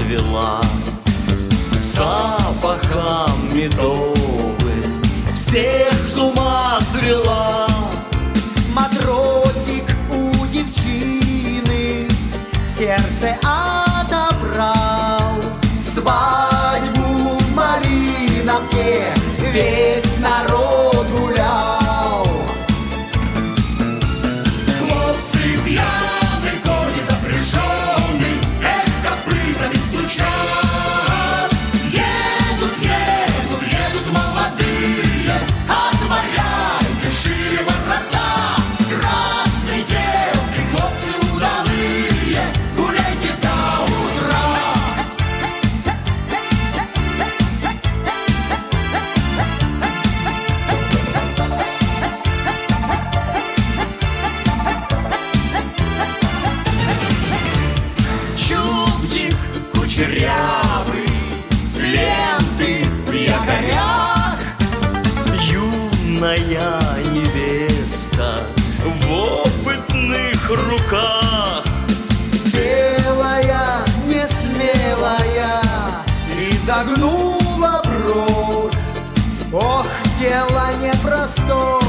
расцвела запахом медовым, всех с ума свела. Матросик у девчины сердце отобрал. Свадьбу в Малиновке весь народ гулял. Хлопцы пьяны, кони запряжены, эх, копытами стучат. Едут, едут, едут молодые, отворяйте шире ворота. Красные девки, хлопцы удалые, гуляйте до утра. Чубчик кучерявый, ленты в якорях, юная невеста в опытных руках. Белая, несмелая, изогнула бровь. Ох, дело непростое.